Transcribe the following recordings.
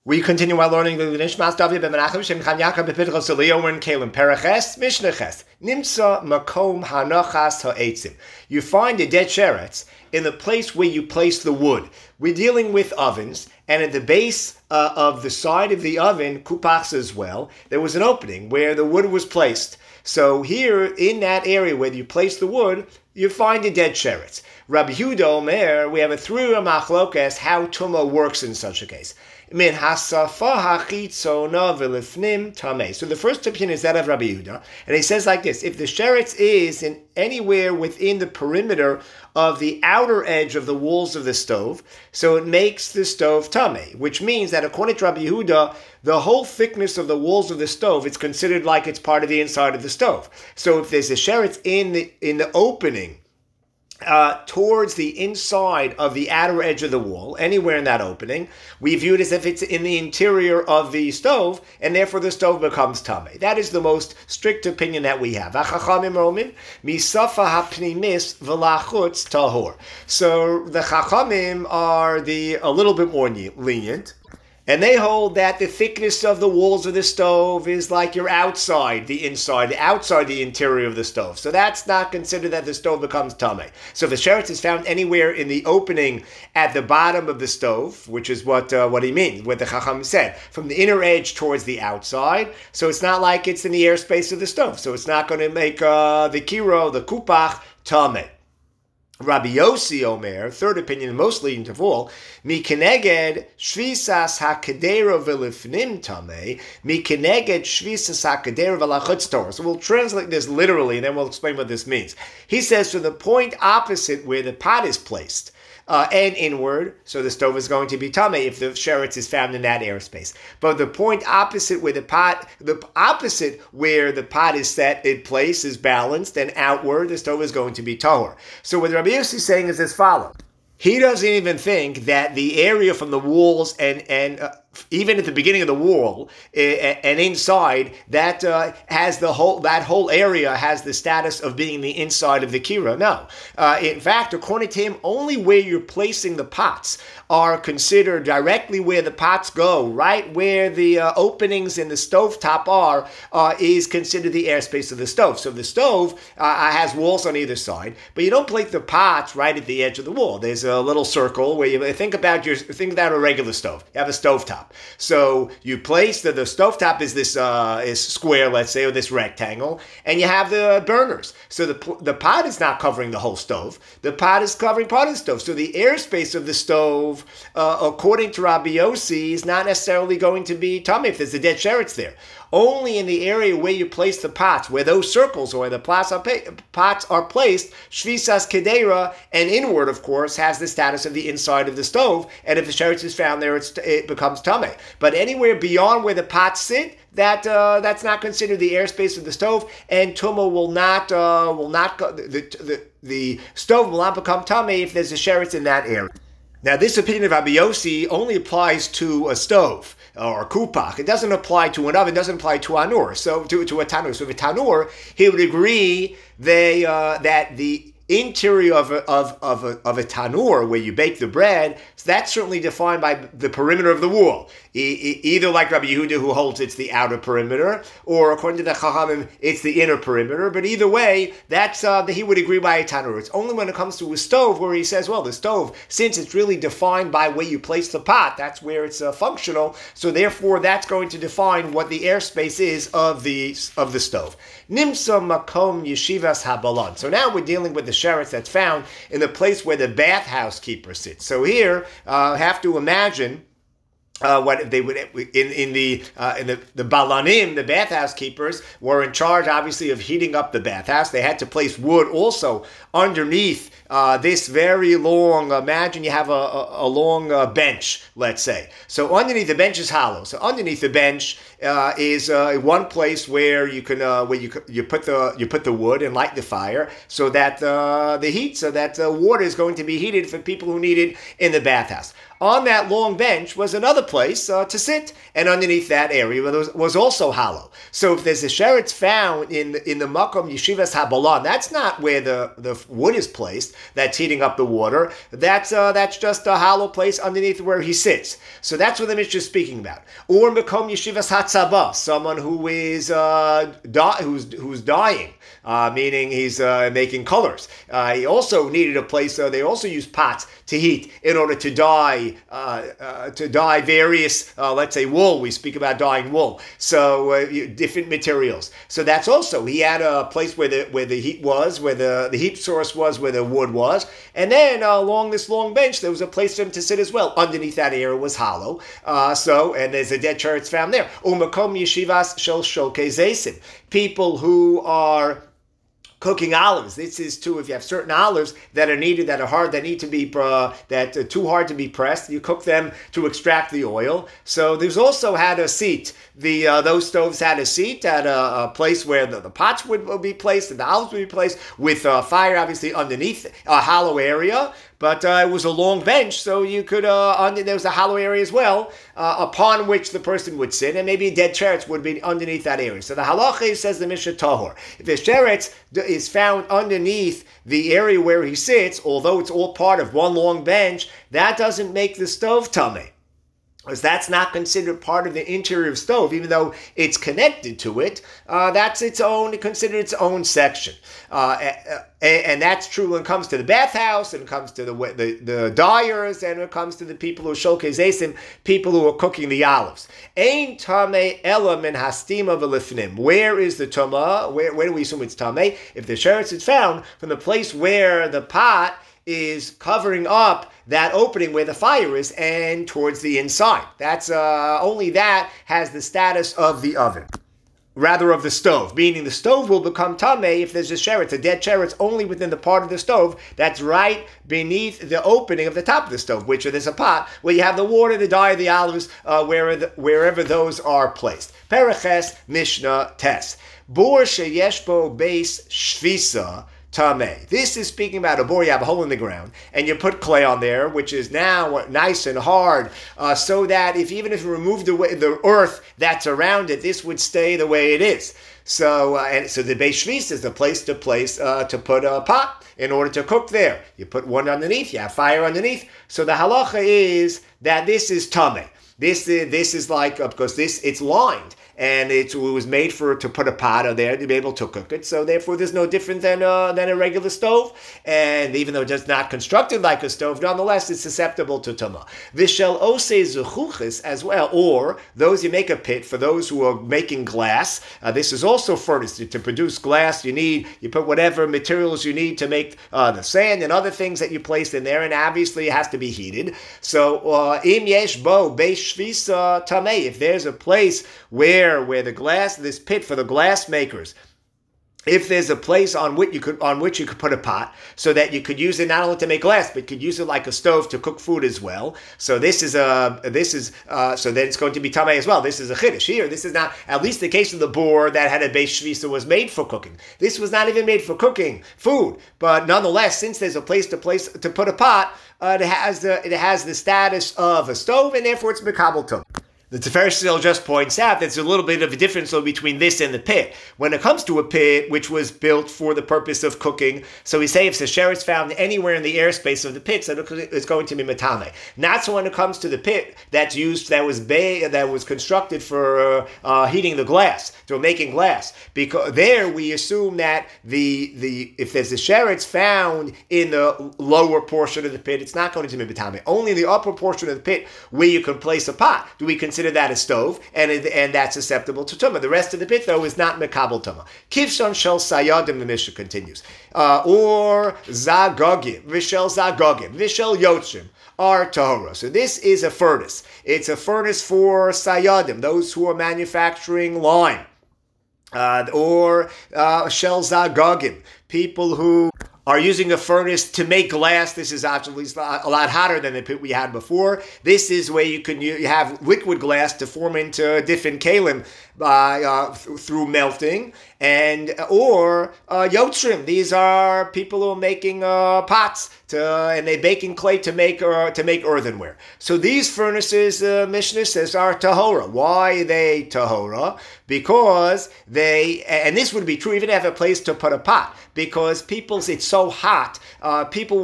We continue our learning the Nishmas David ben Menachem Shem Chaim Yaakov b'Pitchos Eliyah. We're in Kalim Paraches Mishnah Ches Nimtza Makom Hanachas Ha'etzim. You find the dead sheretz in the place where you place the wood. We're dealing with ovens, and at the base of the side of the oven, kupachs as well, there was an opening where the wood was placed. So here, in that area where you place the wood, you find the dead sheretz. Rabbi Yehuda Omer, we have a three-year machlokas how Tumah works in such a case. Min hasafa hachitzona v'lifnim tameh. So the first opinion is that of Rabbi Yehuda, and he says like this: if the sheretz is in anywhere within the perimeter of the outer edge of the walls of the stove, so it makes the stove tameh, which means that according to Rabbi Yehuda, the whole thickness of the walls of the stove, it's considered like it's part of the inside of the stove. So if there's a sheretz in the opening towards the inside of the outer edge of the wall, anywhere in that opening, we view it as if it's in the interior of the stove, and therefore the stove becomes tameh. That is the most strict opinion that we have. Chachamim romin misafa hapnimis v'lachutz tahor. So the Chachamim are a little bit more lenient. And they hold that the thickness of the walls of the stove is like you're outside the inside, outside the interior of the stove. So that's not considered that the stove becomes tameh. So if the sheretz is found anywhere in the opening at the bottom of the stove, which is what he means, what the Chacham said, from the inner edge towards the outside, so it's not like it's in the airspace of the stove. So it's not going to make the kiro, the kupach, tameh. Rabbi Yossi Omer, third opinion, most leading to all, mi keneged shvisas hakadera v'lifnim tameh, mi keneged shvisas hakadera v'lachutz tahor. So we'll translate this literally, and then we'll explain what this means. He says, to the point opposite where the pot is placed, and inward, so the stove is going to be tameh if the sheretz is found in that airspace. But the point opposite where the pot is set in place is balanced, and outward the stove is going to be tahor. So what Rabbi Yossi is saying is as follows. He doesn't even think that the area from the walls and even at the beginning of the wall and inside, that that whole area has the status of being the inside of the kira. No. In fact, according to him, only where you're placing the pots are considered directly where the pots go, right where the openings in the stovetop is considered the airspace of the stove. So the stove has walls on either side, but you don't place the pots right at the edge of the wall. There's a little circle where you think about a regular stove. You have a stovetop. So you place the stovetop is this is square, let's say, or this rectangle, and you have the burners. So the pot is not covering the whole stove. The pot is covering part of the stove. So the airspace of the stove, according to Rabbi Yossi, is not necessarily going to be tameh if there's a dead sheretz there. Only in the area where you place the pots, where those circles or where the pots are placed, shvisas kedera, and inward, of course, has the status of the inside of the stove. And if the sheretz is found there, it becomes tameh. But anywhere beyond where the pots sit, that's not considered the airspace of the stove, and tumah will not the stove will not become tameh if there's a sheretz in that area. Now, this opinion of Rabbi Yossi only applies to a stove or kupach. It doesn't apply to an oven. It doesn't apply to anur. So to a tanur. So if a tanur, he would agree that the interior of a tanur where you bake the bread, so that's certainly defined by the perimeter of the wall. Either like Rabbi Yehuda, who holds it's the outer perimeter, or according to the Chachamim, it's the inner perimeter. But either way, that's he would agree by a tanur. It's only when it comes to a stove where he says, well, the stove, since it's really defined by where you place the pot, that's where it's functional. So therefore, that's going to define what the airspace is of the stove. Nimsa makom yeshivas habalan. So now we're dealing with the sheretz that's found in the place where the bathhouse keeper sits. So here, have to imagine what they would in the balanim, the bathhouse keepers, were in charge, obviously, of heating up the bathhouse. They had to place wood also underneath this very long. Imagine you have a long bench, let's say. So underneath the bench is hollow. So underneath the bench is one place where you can you put the wood and light the fire, so that the water is going to be heated for people who need it in the bathhouse. On that long bench was another place to sit, and underneath that area was also hollow. So if there's a sheretz found in the makom yeshivas habalan, that's not where the wood is placed. that's heating up the water. That's just a hollow place underneath where he sits. So that's what the Mishnah is speaking about. Or Mekom Yeshivas Hatzaba, someone who is who's dying. Meaning he's making colors. He also needed a place. They also use pots to heat in order to dye various, let's say, wool. We speak about dyeing wool, so different materials. So that's also, he had a place where the heat was, where the heat source was, where the wood was, and then along this long bench there was a place for him to sit as well. Underneath that area was hollow. And there's a dead charetz found there. Umakom yeshivas shel shokei zesim. People who are cooking olives. This is too, if you have certain olives that are needed, that are hard, that need to be, that are too hard to be pressed, you cook them to extract the oil. So there's also had a seat. Those stoves had a seat at a place where the pots would be placed and the olives would be placed with fire obviously underneath a hollow area. But it was a long bench, so you could, there was a hollow area as well, upon which the person would sit, and maybe a dead sheretz would be underneath that area. So the halacha, says the Mishnah, tahor. If the sheretz is found underneath the area where he sits, although it's all part of one long bench, that doesn't make the stove tameh. Because that's not considered part of the interior of stove, even though it's connected to it. That's considered its own section. And that's true when it comes to the bathhouse, and it comes to the dyers, and when it comes to the people who are shokei zesim, people who are cooking the olives. Ein tameh ela min hastima v'lifnim. Where is the tameh? Where do we assume it's tameh? If the sheretz is found from the place where the pot is covering up that opening where the fire is and towards the inside. That's only that has the status of the oven, rather of the stove, meaning the stove will become tameh if there's a sheretz, a dead sheretz, only within the part of the stove that's right beneath the opening of the top of the stove, which there's a pot where you have the water, the dye, the olives, wherever those are placed. Pereches Mishnah Tes. Bor sheyeshbo beis shvisa tameh. This is speaking about a bore. You have a hole in the ground, and you put clay on there, which is now nice and hard, so that even if you remove the earth that's around it, this would stay the way it is. So the beis shvis is the place to put a pot in order to cook there. You put one underneath, you have fire underneath. So the halacha is that this is tameh. This is like, because it's lined, and it was made to put a pot on there to be able to cook it. So therefore, there's no different than a regular stove. And even though it's not constructed like a stove, nonetheless, it's susceptible to tumah. Vishel ose zechuchis as well, or those you make a pit for those who are making glass. This is also furnace. To produce glass, you put whatever materials you need to make the sand and other things that you place in there, and obviously it has to be heated. So im yesh bo beis shvisa tameh. If there's a place where this pit for the glass makers, if there's a place on which you could put a pot, so that you could use it not only to make glass, but you could use it like a stove to cook food as well. So so then it's going to be tameh as well. This is a chiddush here. This is not, at least the case of the bor that had a beis shvisa was made for cooking. This was not even made for cooking food, but nonetheless, since there's a place to put a pot, it has the status of a stove, and therefore it's mekabel tumah. The Tiferes Hillel just points out there's a little bit of a difference between this and the pit. When it comes to a pit which was built for the purpose of cooking, so we say if the sheretz found anywhere in the airspace of the pit, so it's going to be metameh. Not so when it comes to the pit that was constructed for heating the glass, for making glass, because there we assume that if there's a sheretz found in the lower portion of the pit, it's not going to be metameh. Only in the upper portion of the pit where you can place a pot do we consider that a stove, and that's susceptible to tumah. The rest of the pit, though, is not mekabel tumah. Kivshon shel sayadim, the Mishnah continues, or zagogim, vishel zagogim, vishel yotzrim are tahora. So this is a furnace. It's a furnace for sayadim, those who are manufacturing lime, or shel zagogim, people who are using a furnace to make glass. This is actually a lot hotter than the pit we had before. This is where you have liquid glass to form into different kalim through melting, or yotzrim. These are people who are making pots and they bake in clay to make earthenware. So these furnaces, Mishnah says, are tahora. Why are they tahora? Because and this would be true even if they have a place to put a pot, because it's so hot, people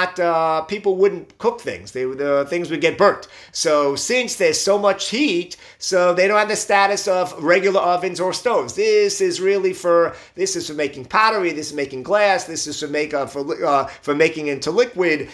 wouldn't cook things. The things would get burnt. So since there's so much heat, so they don't have the status of regular ovens or stoves. This is for making pottery. This is making glass. This is for making into liquid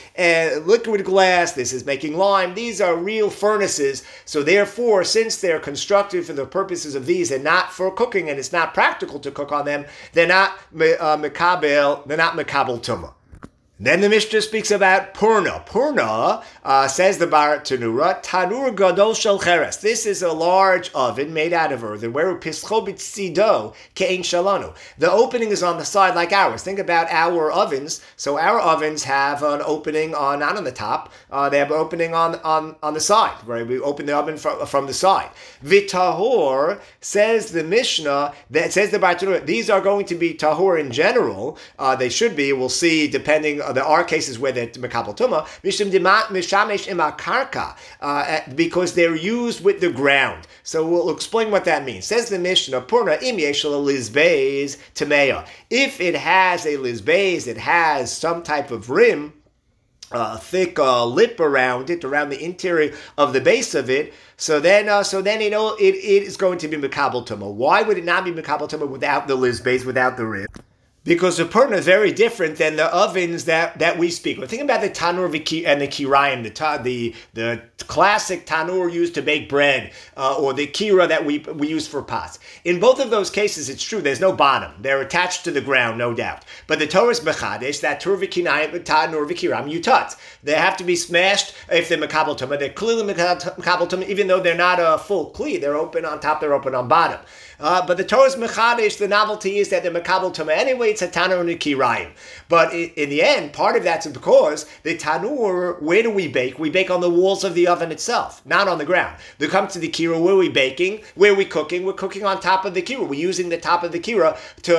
glass. This is making lime. These are real furnaces. So therefore, since they're constructed for the purposes of these and not for cooking, and it's not practical to cook on them, they're not mekabel tumah. Then the Mishnah speaks about Purna. Purna, says the Bar Tanura, Tanur Gadol Shel Cheres. This is a large oven made out of earthenware. Pischo b'tzido ke'ein shalanu. The opening is on the side like ours. Think about our ovens. So our ovens have an opening not on the top. They have an opening on the side, right? We open the oven from the side. V'tahor, says the Mishnah, says the Bar Tanura, these are going to be tahor in general. They should be. We'll see, depending. There are cases where they're mekabel tumah, mishamesh ima karka, because they're used with the ground. So we'll explain what that means. Says the Mishnah, Purna im yesh lizbeis tameya. If it has a lizbeis, it has some type of rim, thick lip around the interior of the base of it. So then it is going to be mekabel tumah. Why would it not be mekabel tumah without the lizbeis, without the rim? Because the Purna is very different than the ovens that we speak. We're thinking about the tanur and the kirayim, the classic tanur used to bake bread, or the kira that we use for pots. In both of those cases, it's true, there's no bottom. They're attached to the ground, no doubt. But the Torah is mechadesh, that tanur v'kiram yutat. They have to be smashed if they're mekabel tumah. They're clearly mekabel tumah, even though they're not a full kli. They're open on top, they're open on bottom. But the Torah's mechadesh, the novelty is that they're mekabel tumah anyway. It's a tanur and a kirayim. But in the end, part of that's because the tanur, where do we bake? We bake on the walls of the oven itself, not on the ground. They come to the kira, where are we baking? Where are we cooking? We're cooking on top of the kira. We're using the top of the kira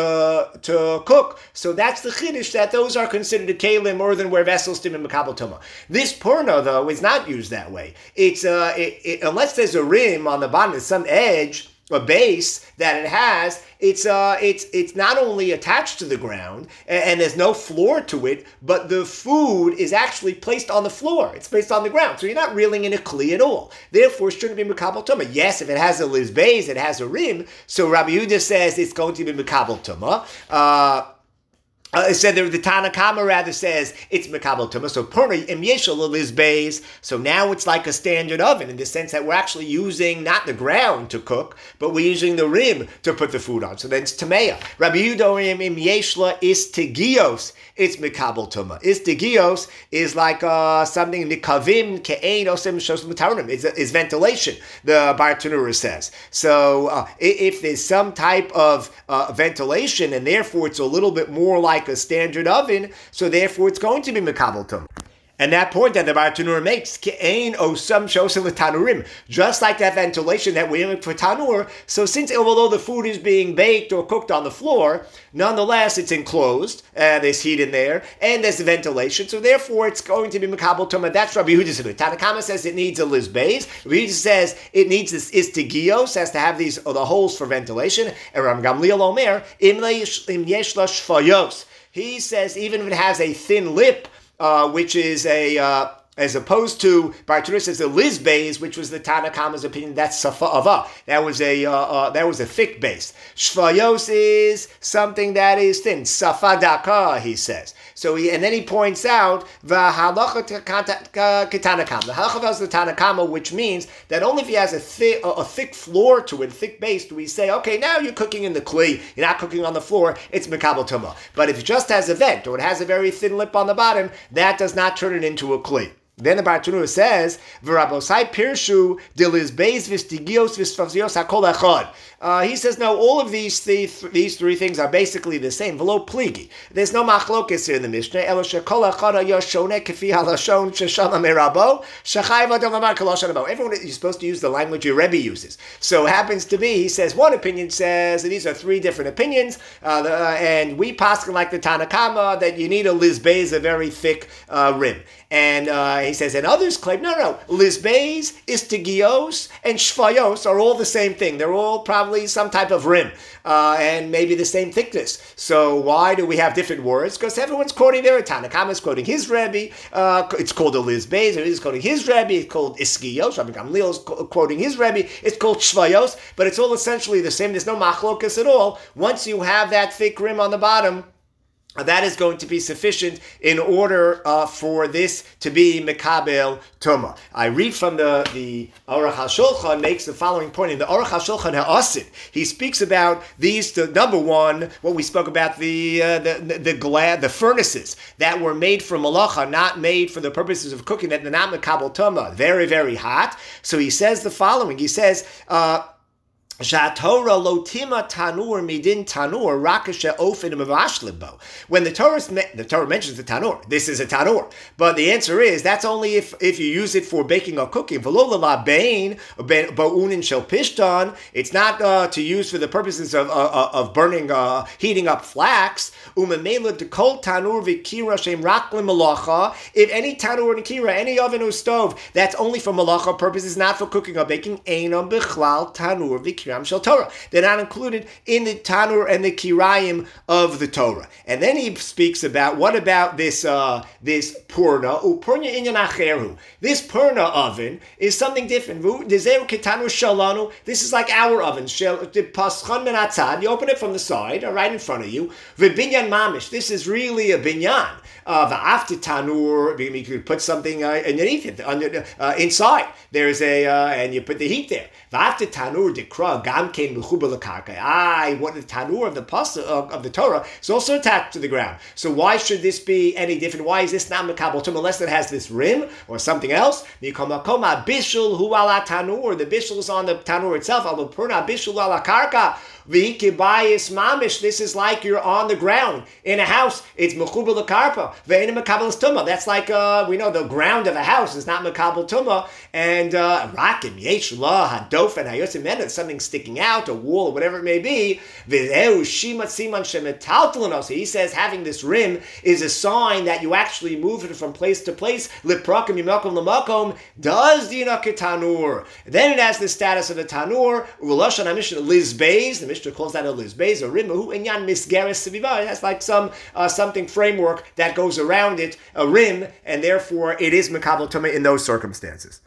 to cook. So that's the chiddush, that those are considered a kelim, earthenware vessels to be mekabel tumah. This purna, though, is not used that way. It's unless there's a rim on the bottom, there's some edge, a base that it has, it's not only attached to the ground and there's no floor to it, but the food is actually placed on the floor. It's placed on the ground, so you're not reeling in a kli at all. Therefore, it shouldn't be mekabel tumah. Yes, if it has a lizbeis, it has a rim. So Rabbi Yehuda says it's going to be mekabel tumah. It said the Tanna Kama rather says it's mekabel tumah. So purna im yeshel lizbeis. So now it's like a standard oven in the sense that we're actually using not the ground to cook, but we're using the rim to put the food on. So then it's tameya. Rabbi Yehuda im yeshla istigios. It's mekabel tumah. Istigios is like something nikavim ke'ein osem shos mutarim. It's ventilation. The Bar Tanura says. So if there's some type of ventilation, and therefore it's a little bit more like a standard oven, so therefore it's going to be mekabel tumah. And that point that the Bar Tanura makes, ke'ein osam shosel tanurim, just like that ventilation that we make for tanur. So although the food is being baked or cooked on the floor, nonetheless it's enclosed. There's heat in there, and there's the ventilation. So therefore, it's going to be mekabel tumah. That's Rabbi Yehuda's opinion. Tanna Kama says it needs a lizbeis. Rabbi Yehuda says it needs this istigios, has to have the holes for ventilation. And Rabbi Gamliel Omer im yesh la shfayos. He says even if it has a thin lip, which is as opposed to Bar Tanura says the lizbeis, which was the Tanna Kama's opinion, that's safa ava. That was a thick base. Shvayos is something that is thin. Safa daka, he says. So and then he points out v'halacha Tanna Kama. The halacha is the Tanna Kama, which means that only if he has a thick floor to it, a thick base, do we say, okay, now you're cooking in the kli, you're not cooking on the floor, it's mekabel tumah. But if it just has a vent or it has a very thin lip on the bottom, that does not turn it into a kli. Then the Bartanura says, "V'rabosai pirshu delizbeis v'stigios v'sfavzios hakol echad." He says, no, all of these three things are basically the same. V'lo pligi. There's no machlokes here in the Mishnah. Elo shekol echad hayoshone kefi halashon sheshama merabo shechayv adam amar kolosh anabo. Everyone is supposed to use the language your Rebbe uses. So it happens to be, he says, one opinion says that these are three different opinions, and we paskin like the Tanakama that you need a lizbeis, a very thick rim. And he says, and others claim, no, lizbeis, istigios, and shvayos are all the same thing. They're all probably some type of rim, and maybe the same thickness. So why do we have different words? Because everyone's quoting their Tanakama is quoting his Rebbe. It's called a lizbeis, or he's quoting his Rebbe. It's called iskios. Rabbi Gamliel is quoting his Rebbe. It's called shvayos, but it's all essentially the same. There's no machlokas at all. Once you have that thick rim on the bottom, that is going to be sufficient in order for this to be Mekabel Tuma. I read from the Aruch HaShulchan makes the following point. In the Aruch HaShulchan HaAsid, he speaks about these, number one, what we spoke about, the furnaces that were made for malacha, not made for the purposes of cooking, that they're not Mekabel Tuma, very, very hot. So he says the following. He says, Torah lotima tanur midin tanur rakasha ofin mavashlibo. When the Torah mentions the tanur, this is a tanur. But the answer is that's only if you use it for baking or cooking. V'lo bain ba'unin shel pishtan. It's not to use for the purposes of burning, heating up flax. Umemela dekol tanur v'kira shem rak lemalacha. If any tanur and kira, any oven or stove, that's only for malacha purposes, not for cooking or baking. Einam bechlal tanur v'kira shel Torah. They're not included in the Tanur and the Kirayim of the Torah. And then he speaks about, what about this Purna? Purna inyan acheru. This Purna oven is something different. This is like our oven. You open it from the side, right in front of you. V'binyan mamish. This is really a binyan. After tanur, you could put something underneath it, inside. There's and you put the heat there. After tanur dekra gam kein mechuber lekarka. What the tanur of the pasuk of the Torah is also attached to the ground. So why should this be any different? Why is this not mekabel tum unless it has this rim or something else? Mikoma bishul hu ala tanur. The bishul is on the tanur itself. Al purna bishul ala karka. V'hikibayis mamish. This is like you're on the ground in a house. It's mechuber lekarpa. Ve'ena mekabel tuma. That's like we know the ground of a house is not mekabel tuma. And rakim yesh la hadof and hayosim men. Something sticking out, a wall, or whatever it may be. V'eu shimat siman shemetaltelanos. He says having this rim is a sign that you actually move it from place to place. Liprakim yimakom lamakom does dina ketanur. Then it has the status of a tanur. U'loshan hamishin lizbeis. The Mishnah calls that a lizbeis or rimu inyan misgeres seviva. It has like something framework that goes around it, a rim, and therefore it is mekabel tumah in those circumstances.